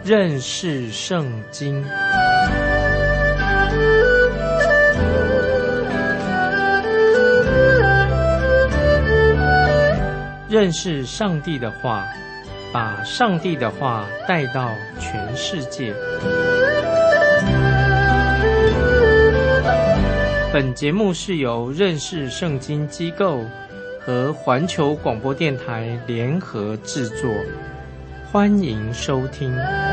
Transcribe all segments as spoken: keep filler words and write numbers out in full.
认识圣经。认识上帝的话，把上帝的话带到全世界。本节目是由认识圣经机构和环球广播电台联合制作，欢迎收听。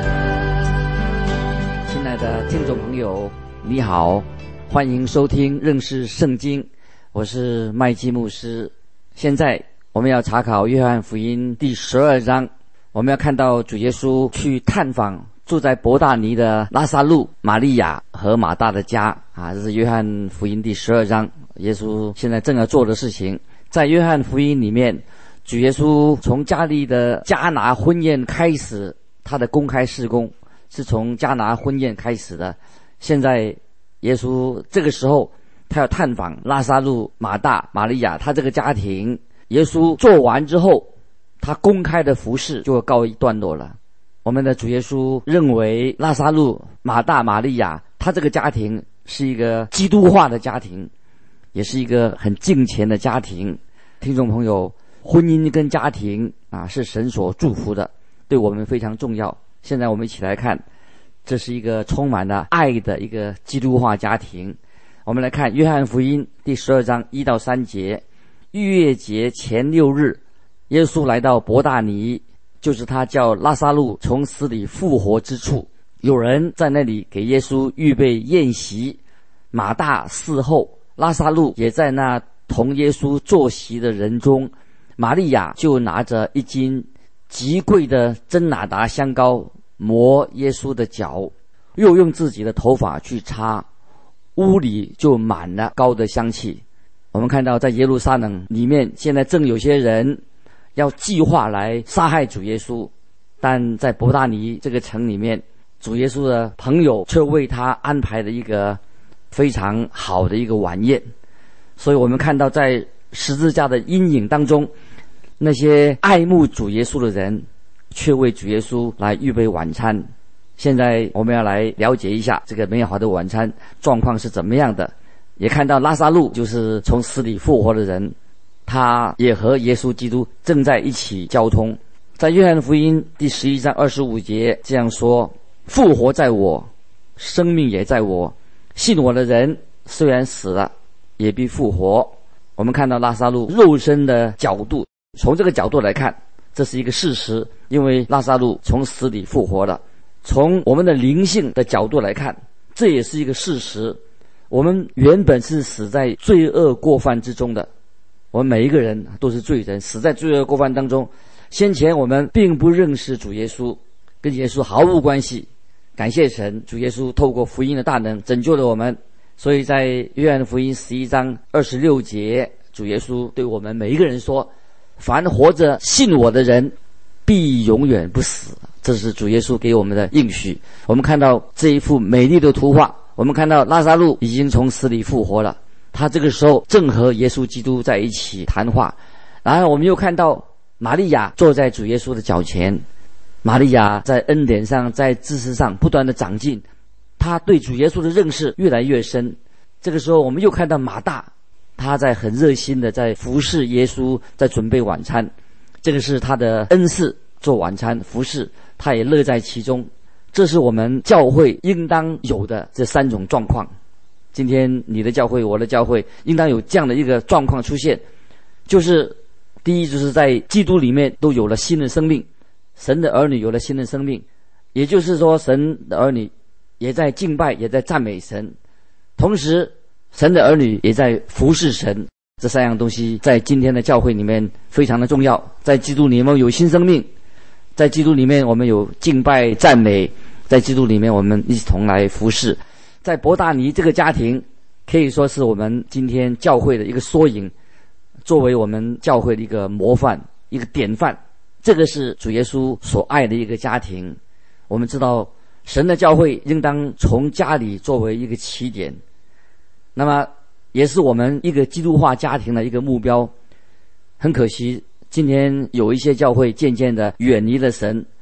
亲爱的听众朋友，你好，欢迎收听认识圣经，我是麦基牧师。现在我们要查考约翰福音第十二章，我们要看到主耶稣去探访住在伯大尼的拉撒路、玛利亚和马大的家啊，这是约翰福音第十二章，耶稣现在正要做的事情。在约翰福音里面，主耶稣从加利的迦拿婚宴开始，他的公开事工是从迦拿婚宴开始的。现在耶稣这个时候他要探访拉撒路、马大、玛利亚他这个家庭。耶稣做完之后，他公开的服事就告一段落了。我们的主耶稣认为拉撒路、马大、玛利亚他这个家庭是一个基督化的家庭，也是一个很敬虔的家庭。听众朋友，婚姻跟家庭啊是神所祝福的，对我们非常重要。现在我们一起来看，这是一个充满了爱的一个基督化家庭。我们来看约翰福音第十二章一到三节。逾越节前六日，耶稣来到伯大尼，就是他叫拉撒路从死里复活之处。有人在那里给耶稣预备宴席，马大伺候，拉撒路也在那同耶稣坐席的人中。玛利亚就拿着一斤极贵的真哪达香膏抹耶稣的脚，又用自己的头发去擦，屋里就满了膏的香气。我们看到在耶路撒冷里面，现在正有些人要计划来杀害主耶稣，但在伯大尼这个城里面，主耶稣的朋友却为他安排了一个非常好的一个晚宴。所以我们看到在十字架的阴影当中，那些爱慕主耶稣的人却为主耶稣来预备晚餐。现在我们要来了解一下这个美好的晚餐状况是怎么样的。也看到拉撒路就是从死里复活的人，他也和耶稣基督正在一起交通。在约翰福音第十一章二十五节这样说：复活在我，生命也在我，信我的人虽然死了也必复活。我们看到拉撒路肉身的角度，从这个角度来看，这是一个事实，因为拉撒路从死里复活了。从我们的灵性的角度来看，这也是一个事实。我们原本是死在罪恶过犯之中的，我们每一个人都是罪人，死在罪恶过犯当中。先前我们并不认识主耶稣，跟耶稣毫无关系。感谢神，主耶稣透过福音的大能拯救了我们。所以在约翰福音十一章二十六节，主耶稣对我们每一个人说：凡活着信我的人必永远不死。这是主耶稣给我们的应许。我们看到这一幅美丽的图画，我们看到拉撒路已经从死里复活了，他这个时候正和耶稣基督在一起谈话。然后我们又看到玛利亚坐在主耶稣的脚前，玛利亚在恩典上，在知识上不断的长进，他对主耶稣的认识越来越深。这个时候我们又看到马大，他在很热心的在服侍耶稣，在准备晚餐，这个是他的恩赐，做晚餐服侍，他也乐在其中。这是我们教会应当有的这三种状况。今天你的教会，我的教会应当有这样的一个状况出现，就是第一，就是在基督里面都有了新的生命，神的儿女有了新的生命，也就是说神的儿女也在敬拜，也在赞美神，同时神的儿女也在服侍神。这三样东西在今天的教会里面非常的重要。在基督里面有新生命，在基督里面我们有敬拜赞美，在基督里面我们一同来服侍。在伯大尼这个家庭可以说是我们今天教会的一个缩影，作为我们教会的一个模范，一个典范。这个是主耶稣所爱的一个家庭。我们知道神的教会应当从家里作为一个起点，那么也是我们一个基督化家庭的一个目标。很可惜今天有一些教会渐渐的远离了神，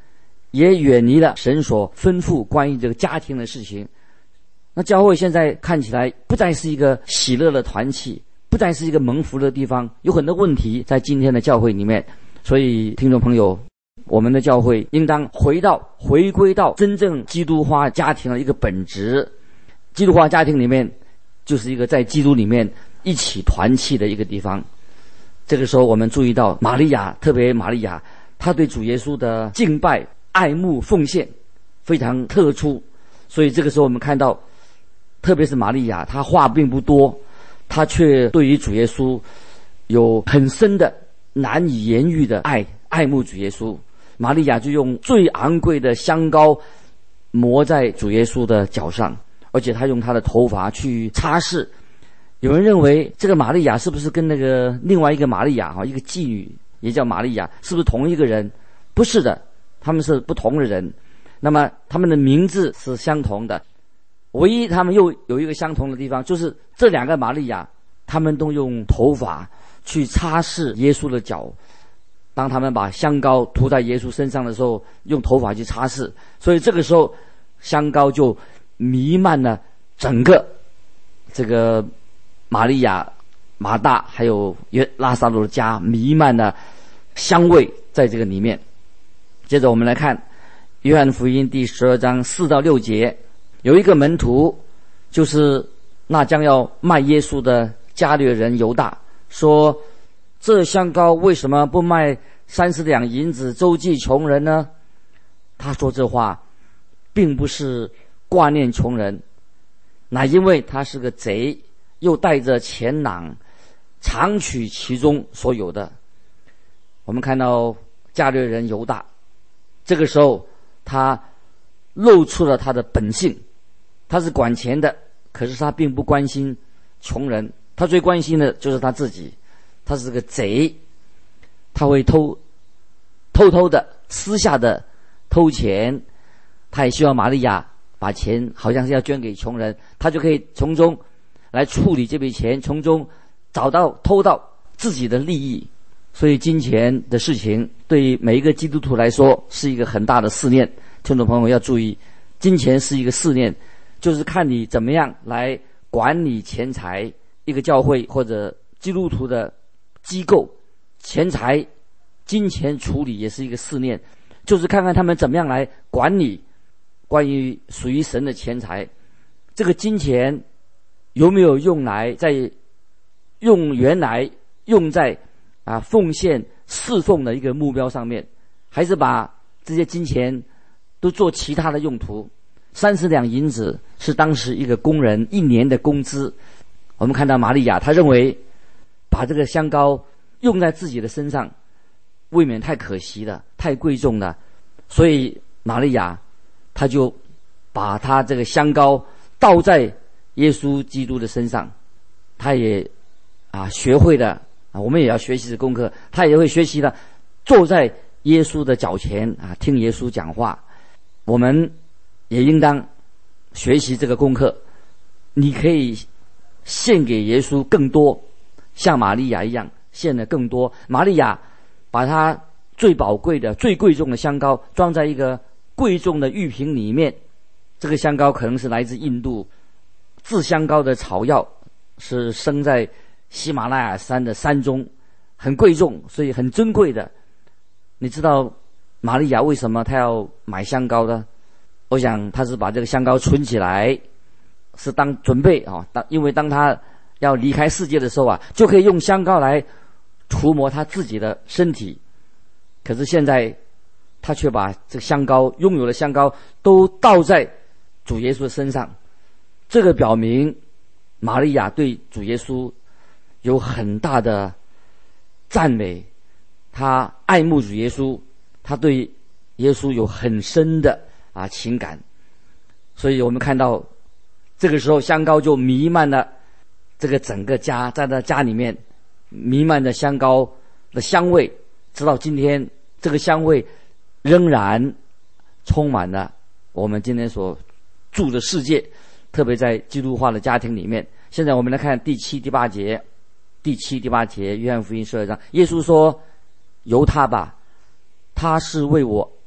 也远离了神所吩咐关于这个家庭的事情。那教会现在看起来不再是一个喜乐的团契，不再是一个蒙福的地方，有很多问题在今天的教会里面。所以听众朋友，我们的教会应当回到回归到真正基督化家庭的一个本质。基督化家庭里面就是一个在基督里面一起团契的一个地方。这个时候我们注意到玛利亚，特别玛利亚她对主耶稣的敬拜、爱慕、奉献非常特殊。所以这个时候我们看到，特别是玛利亚，她话并不多，她却对于主耶稣有很深的难以言喻的爱爱慕主耶稣。玛利亚就用最昂贵的香膏抹在主耶稣的脚上，而且她用她的头发去擦拭。有人认为这个玛利亚是不是跟那个另外一个玛利亚哈，一个妓女也叫玛利亚，是不是同一个人？不是的，他们是不同的人。那么他们的名字是相同的，唯一他们又有一个相同的地方，就是这两个玛利亚他们都用头发去擦拭耶稣的脚。当他们把香膏涂在耶稣身上的时候，用头发去擦拭，所以这个时候香膏就弥漫了整个这个玛利亚、马大还有约拉撒路的家，弥漫了香味在这个里面。接着我们来看约翰福音第十二章四到六节，有一个门徒，就是那将要卖耶稣的加略人犹大，说这香膏为什么不卖三十两银子周济穷人呢？他说这话并不是挂念穷人，乃因为他是个贼，又带着钱囊，常取其中所有的。我们看到加略人犹大，这个时候他露出了他的本性，他是管钱的，可是他并不关心穷人，他最关心的就是他自己。他是个贼，他会偷偷偷的私下的偷钱，他也希望玛利亚把钱好像是要捐给穷人，他就可以从中来处理这笔钱，从中找到偷到自己的利益。所以金钱的事情对于每一个基督徒来说是一个很大的试炼。听众朋友要注意，金钱是一个试炼，就是看你怎么样来管理钱财。一个教会或者基督徒的机构，钱财金钱处理也是一个试炼，就是看看他们怎么样来管理关于属于神的钱财。这个金钱有没有用来在用原来用在啊奉献侍奉的一个目标上面，还是把这些金钱都做其他的用途？三十两银子是当时一个工人一年的工资。我们看到玛利亚，她认为把这个香膏用在自己的身上未免太可惜了，太贵重了，所以玛利亚她就把她这个香膏倒在耶稣基督的身上。她也啊学会了啊，我们也要学习的功课，她也会学习了坐在耶稣的脚前啊听耶稣讲话。我们也应当学习这个功课，你可以献给耶稣更多，像玛利亚一样献的更多。玛利亚把她最宝贵的最贵重的香膏装在一个贵重的玉瓶里面，这个香膏可能是来自印度，制香膏的草药是生在喜马拉雅山的山中，很贵重，所以很珍贵的。你知道玛利亚为什么她要买香膏呢？我想她是把这个香膏存起来，是当准备啊，当因为当她要离开世界的时候啊，就可以用香膏来涂抹她自己的身体。可是现在她却把这个香膏拥有的香膏都倒在主耶稣的身上，这个表明玛利亚对主耶稣有很大的赞美，她爱慕主耶稣，她对耶稣有很深的啊情感。所以我们看到这个时候香膏就弥漫了这个整个家，在他家里面弥漫着香膏的香味，直到今天这个香味仍然充满了我们今天所住的世界，特别在基督化的家庭里面。现在我们来看第七第八节，第七第八节约翰福音十二章，耶稣说：由他吧，他是为我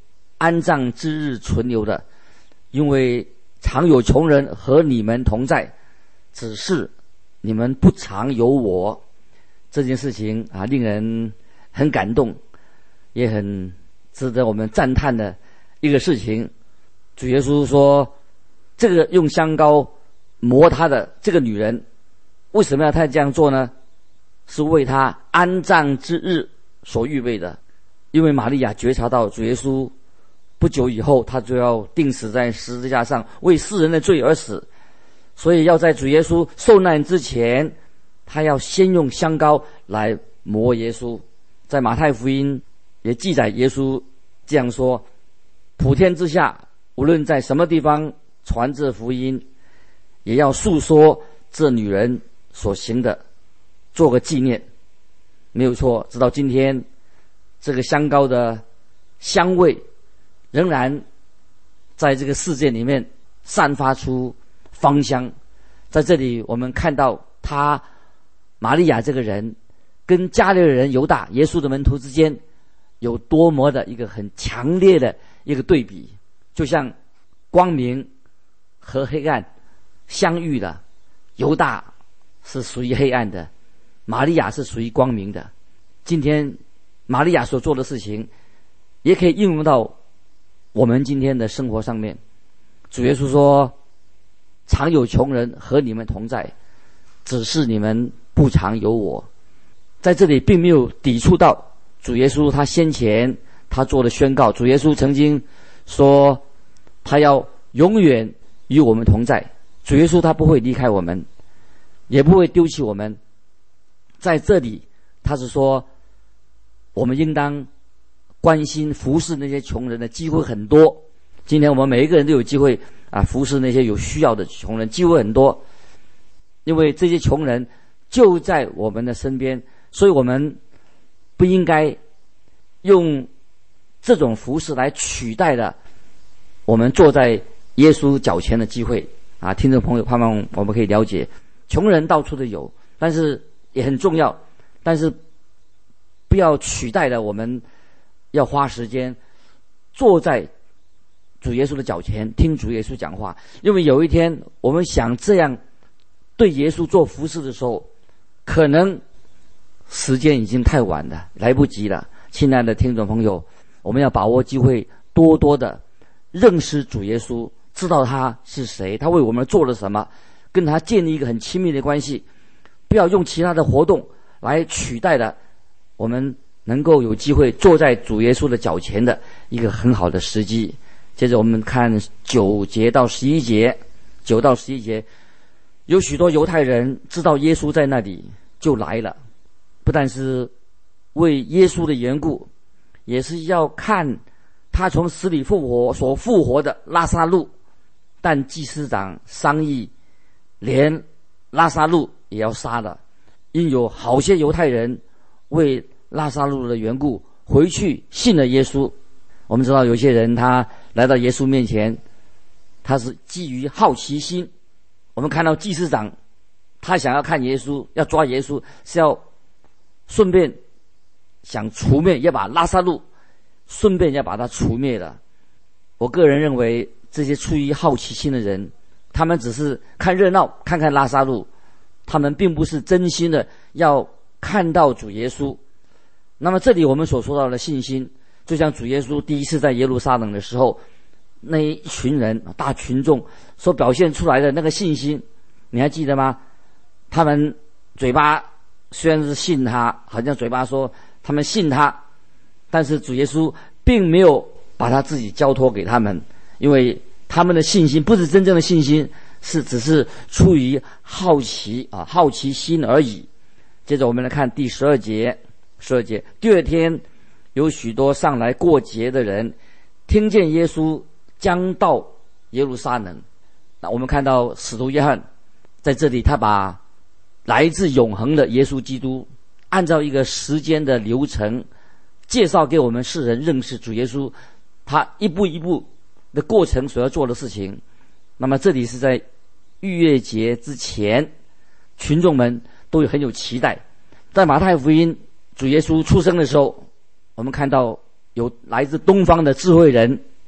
安葬之日存留的，因为常有穷人和你们同在，只是你们不常有我。这件事情啊，令人很感动，也很值得我们赞叹的一个事情。主耶稣说，这个用香膏磨他的这个女人，为什么要他这样做呢？是为他安葬之日所预备的。因为玛利亚觉察到主耶稣不久以后他就要钉死在十字架上，为世人的罪而死，所以要在主耶稣受难之前，他要先用香膏来磨耶稣。在马太福音也记载耶稣这样说，普天之下无论在什么地方传这福音，也要述说这女人所行的，做个纪念。没有错，直到今天这个香膏的香味仍然在这个世界里面散发出芳香。在这里我们看到他玛利亚这个人跟加利利人犹大耶稣的门徒之间有多么的一个很强烈的一个对比，就像光明和黑暗相遇了，犹大是属于黑暗的，玛利亚是属于光明的。今天玛利亚所做的事情也可以应用到我们今天的生活上面。主耶稣说，常有穷人和你们同在，只是你们不常有我。在这里并没有抵触到主耶稣他先前他做的宣告。主耶稣曾经说他要永远与我们同在，主耶稣他不会离开我们，也不会丢弃我们。在这里他是说我们应当关心服侍那些穷人的机会很多。今天我们每一个人都有机会啊服侍那些有需要的穷人，机会很多，因为这些穷人就在我们的身边，所以我们不应该用这种服侍来取代了我们坐在耶稣脚前的机会啊！听众朋友，盼望我们可以了解，穷人到处都有，但是也很重要，但是不要取代了我们要花时间坐在主耶稣的脚前听主耶稣讲话。因为有一天我们想这样对耶稣做服侍的时候，可能时间已经太晚了，来不及了。亲爱的听众朋友，我们要把握机会，多多的认识主耶稣，知道他是谁，他为我们做了什么，跟他建立一个很亲密的关系，不要用其他的活动来取代了我们能够有机会坐在主耶稣的脚前的一个很好的时机。接着我们看九节到十一节，九到十一节，有许多犹太人知道耶稣在那里，就来了，不但是为耶稣的缘故，也是要看他从死里复活所复活的拉撒路。但祭司长商议，连拉撒路也要杀了，因有好些犹太人为拉撒路的缘故回去信了耶稣。我们知道有些人他来到耶稣面前，他是基于好奇心。我们看到祭司长他想要看耶稣，要抓耶稣，是要顺便想除灭，要把拉撒路顺便要把他除灭的。我个人认为这些出于好奇心的人，他们只是看热闹，看看拉撒路，他们并不是真心的要看到主耶稣。那么这里我们所说到的信心，就像主耶稣第一次在耶路撒冷的时候，那一群人大群众所表现出来的那个信心，你还记得吗？他们嘴巴虽然是信他，好像嘴巴说他们信他，但是主耶稣并没有把他自己交托给他们，因为他们的信心不是真正的信心，是只是出于好奇啊，好奇心而已。接着我们来看第十二节，十二节，第二天有许多上来过节的人，听见耶稣将到耶路撒冷。那我们看到使徒约翰在这里，他把来自永恒的耶稣基督按照一个时间的流程介绍给我们世人认识主耶稣，他一步一步的过程所要做的事情。那么这里是在逾越节之前，群众们都有很有期待。在马太福音主耶稣出生的时候，我们看到有来自东方的智慧人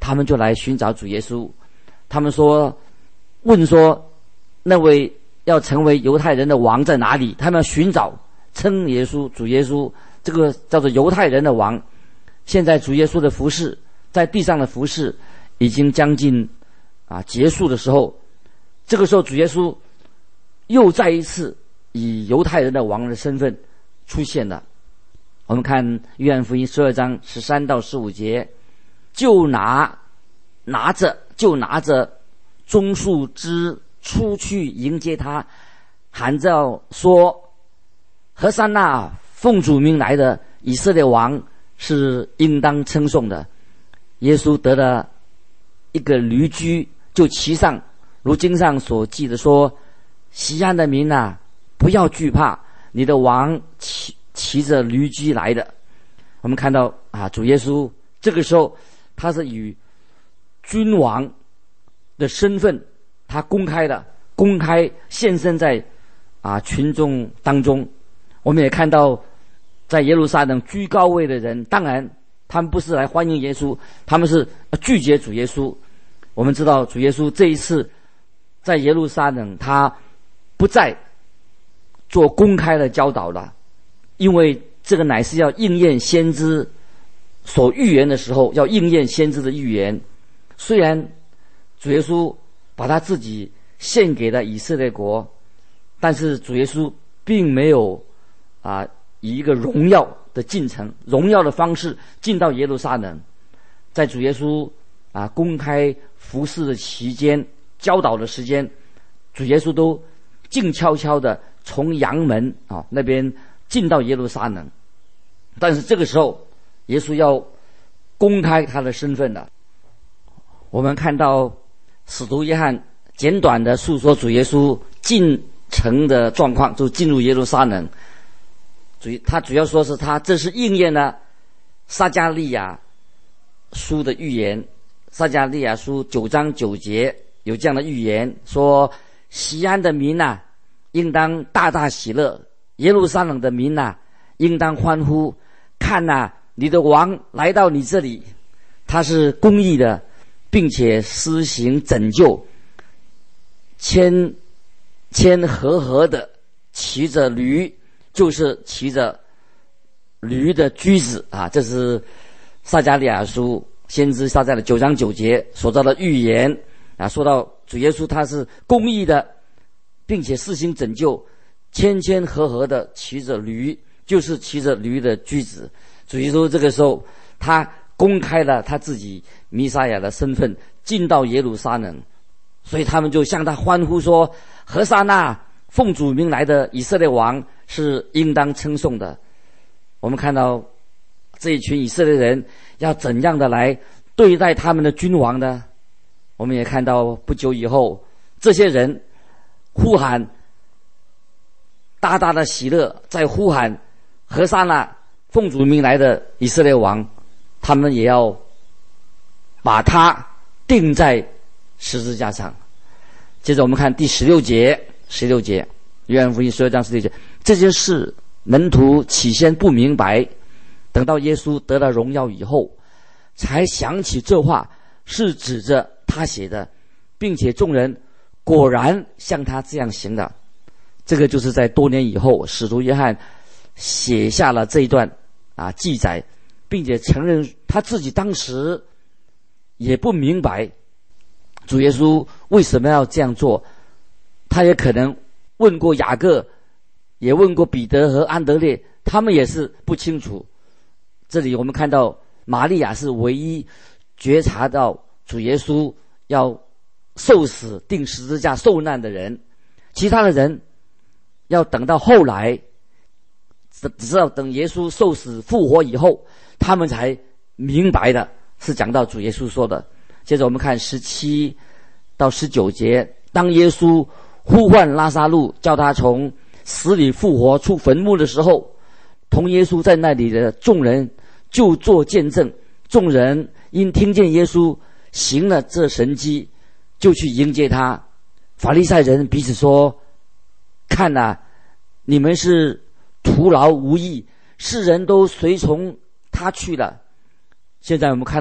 他们就来寻找主耶稣。他们说，问说那位要成为犹太人的王在哪里？他们要寻找称耶稣主耶稣，这个叫做犹太人的王。现在主耶稣的服事，在地上的服事已经将近啊结束的时候，这个时候主耶稣又再一次以犹太人的王的身份出现了。我们看约翰福音十二章十三到十五节，就拿拿着就拿着棕树枝出去迎接他，喊着说：和散那，奉主名来的以色列王是应当称颂的。耶稣得了一个驴驹，就骑上，如经上所记的说：西安的民啊，不要惧怕，你的王骑骑着驴驹来的。我们看到啊，主耶稣这个时候他是以君王的身份，他公开的公开现身在啊群众当中。我们也看到在耶路撒冷居高位的人，当然他们不是来欢迎耶稣，他们是拒绝主耶稣。我们知道主耶稣这一次在耶路撒冷，他不再做公开的教导了，因为这个乃是要应验先知所预言的时候，要应验先知的预言。虽然主耶稣把他自己献给了以色列国，但是主耶稣并没有啊以一个荣耀的进程、荣耀的方式进到耶路撒冷。在主耶稣啊公开服事的期间、教导的时间，主耶稣都静悄悄的从阳门啊那边进到耶路撒冷。但是这个时候，耶稣要公开他的身份了。我们看到使徒约翰简短的述说主耶稣进城的状况，就进入耶路撒冷。主他主要说是他这是应验了撒迦利亚书的预言。撒迦利亚书九章九节有这样的预言，说：西安的民啊，应当大大喜乐；耶路撒冷的民啊，应当欢呼。看啊，你的王来到你这里，他是公义的，并且施行拯救，谦谦和和的骑着驴，就是骑着驴的驹子啊。这是撒迦利亚书先知撒迦的九章九节所造的预言啊，说到主耶稣他是公义的，并且施行拯救，谦谦和和的骑着驴，就是骑着驴的驹子。主耶稣这个时候他公开了他自己弥撒亚的身份，进到耶路撒冷，所以他们就向他欢呼说：和散那，奉主名来的以色列王是应当称颂的。我们看到这一群以色列人要怎样的来对待他们的君王呢？我们也看到不久以后，这些人呼喊大大的喜乐，在呼喊和散那，奉主名来的以色列王，他们也要把他钉在十字架上。接着我们看第十六节，十六节，约翰福音十二章十六节，这件事门徒起先不明白，等到耶稣得了荣耀以后，才想起这话是指着他写的，并且众人果然像他这样行的。这个就是在多年以后，使徒约翰写下了这一段啊记载，并且承认他自己当时也不明白主耶稣为什么要这样做。他也可能问过雅各，也问过彼得和安德烈，他们也是不清楚。这里我们看到玛利亚是唯一觉察到主耶稣要受死钉十字架受难的人，其他的人要等到后来，只知道等耶稣受死复活以后，他们才明白的，是讲到主耶稣说的。接着我们看十七到十九节，当耶稣呼唤拉撒路，叫他从死里复活出坟墓的时候，同耶稣在那里的众人就做见证。众人因听见耶稣行了这神迹，就去迎接他。法利赛人彼此说：看啊，你们是徒劳无益，世人都随从他去了。现在我们看到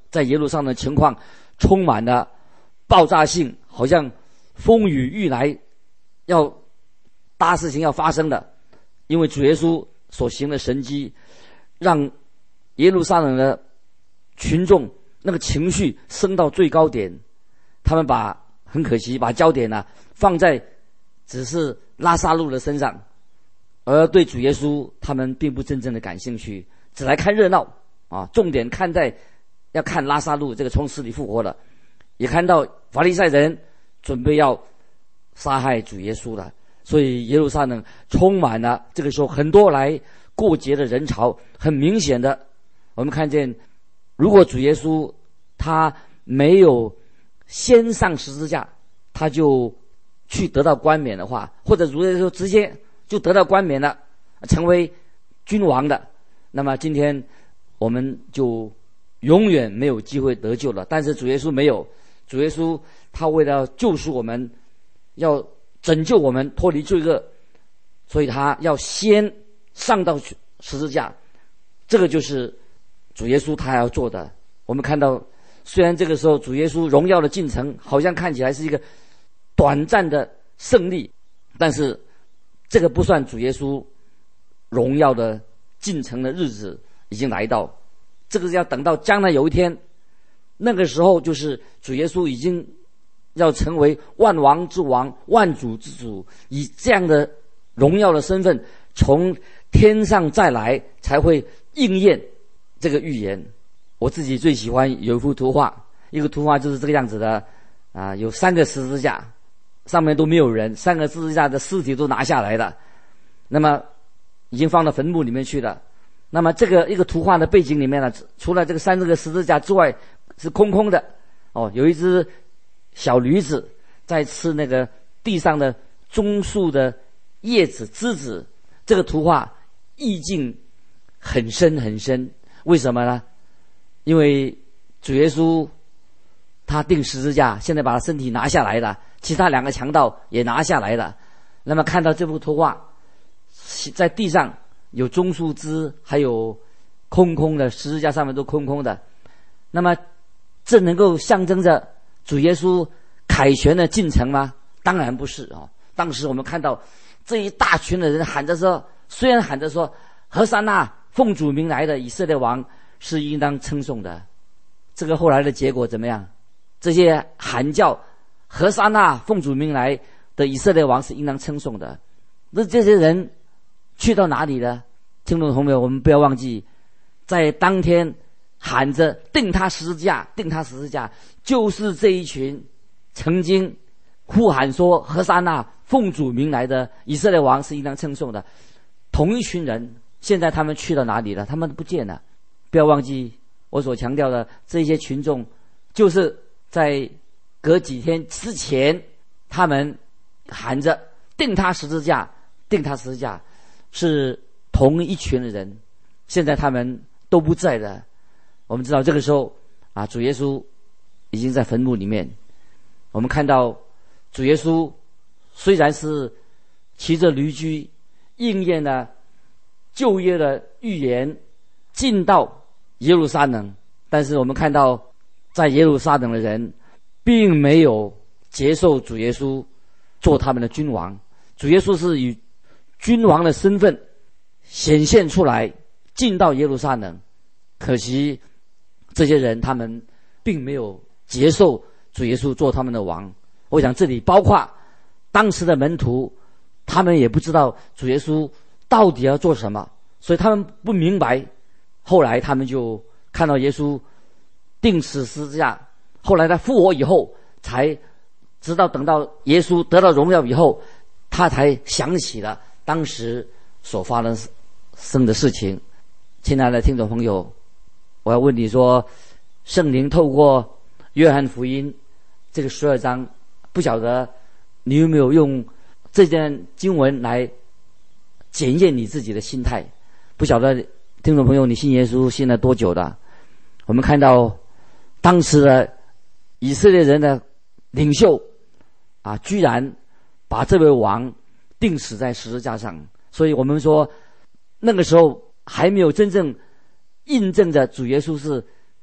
在耶路撒冷的情况充满了爆炸性，好像风雨欲来，要大事情要发生的。因为主耶稣所行的神迹，让耶路撒冷的群众那个情绪升到最高点，他们把很可惜把焦点呢、啊、放在只是拉撒路的身上，而对主耶稣他们并不真正的感兴趣，只来看热闹啊，重点看在要看拉撒路这个从死里复活了，也看到法利赛人准备要杀害主耶稣了。所以耶路撒冷充满了这个时候很多来过节的人潮。很明显的，我们看见如果主耶稣他没有先上十字架，他就去得到冠冕的话，或者主耶稣直接就得到冠冕了，成为君王的，那么今天我们就永远没有机会得救了。但是主耶稣没有，主耶稣他为了救赎我们，要拯救我们脱离罪恶，所以他要先上到十字架。这个就是主耶稣他要做的。我们看到虽然这个时候主耶稣荣耀的进程好像看起来是一个短暂的胜利，但是这个不算主耶稣荣耀的进程的日子已经来到，这个是要等到将来有一天，那个时候就是主耶稣已经要成为万王之王、万主之主，以这样的荣耀的身份从天上再来，才会应验这个预言。我自己最喜欢有一幅图画，一个图画就是这个样子的啊，有三个十字架，上面都没有人，三个十字架的尸体都拿下来了，那么已经放到坟墓里面去了。那么这个一个图画的背景里面呢，除了这个三个十字架之外是空空的哦，有一只小驴子在吃那个地上的棕树的叶子枝子。这个图画意境很深很深，为什么呢？因为主耶稣他钉十字架，现在把他身体拿下来了，其他两个强盗也拿下来了。那么看到这幅图画，在地上有棕树枝，还有空空的十字架上面都空空的，那么这能够象征着主耶稣凯旋的进程吗？当然不是啊！当时我们看到这一大群的人喊着说，虽然喊着说和散那奉主名来的以色列王是应当称颂的，这个后来的结果怎么样？这些喊叫和散那奉主名来的以色列王是应当称颂的，那这些人去到哪里呢？听众朋友，我们不要忘记，在当天喊着钉他十字架，钉他十字架，就是这一群曾经呼喊说和散那奉主名来的以色列王是应当称颂的同一群人。现在他们去到哪里了？他们不见了。不要忘记我所强调的，这些群众就是在隔几天之前他们喊着钉他十字架，钉他十字架，是同一群的人。现在他们都不在了。我们知道这个时候啊，主耶稣已经在坟墓里面。我们看到主耶稣虽然是骑着驴驹，应验了旧约的预言，进到耶路撒冷，但是我们看到在耶路撒冷的人并没有接受主耶稣做他们的君王。主耶稣是以君王的身份显现出来，进到耶路撒冷，可惜这些人他们并没有接受主耶稣做他们的王。我想这里包括当时的门徒，他们也不知道主耶稣到底要做什么，所以他们不明白。后来他们就看到耶稣钉死十字架，后来他复活以后，才直到等到耶稣得到荣耀以后，他才想起了当时所发生的事情。亲爱的听众朋友，我要问你说，圣灵透过约翰福音这个十二章，不晓得你有没有用这段经文来检验你自己的心态？不晓得听众朋友，你信耶稣信了多久了？我们看到当时的以色列人的领袖啊，居然把这位王钉死在十字架上。所以我们说那个时候还没有真正印证着主耶稣是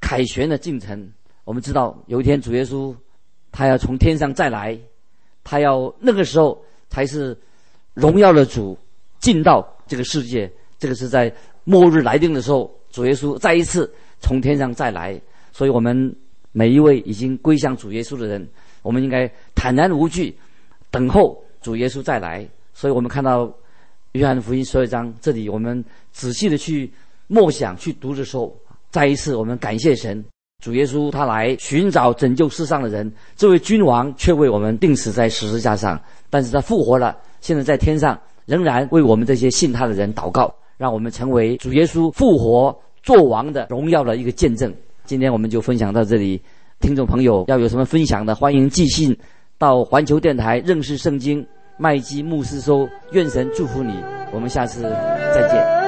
凯旋的进程。我们知道有一天主耶稣他要从天上再来，他要那个时候才是荣耀的主进到这个世界。这个是在末日来临的时候，主耶稣再一次从天上再来。所以我们每一位已经归向主耶稣的人，我们应该坦然无惧等候主耶稣再来。所以我们看到约翰福音十二章这里，我们仔细的去默想去读的时候，再一次我们感谢神，主耶稣他来寻找拯救世上的人，这位君王却为我们钉死在十字架上，但是他复活了，现在在天上仍然为我们这些信他的人祷告，让我们成为主耶稣复活作王的荣耀的一个见证。今天我们就分享到这里，听众朋友要有什么分享的，欢迎寄信到环球电台认识圣经麦基牧师收。愿神祝福你，我们下次再见。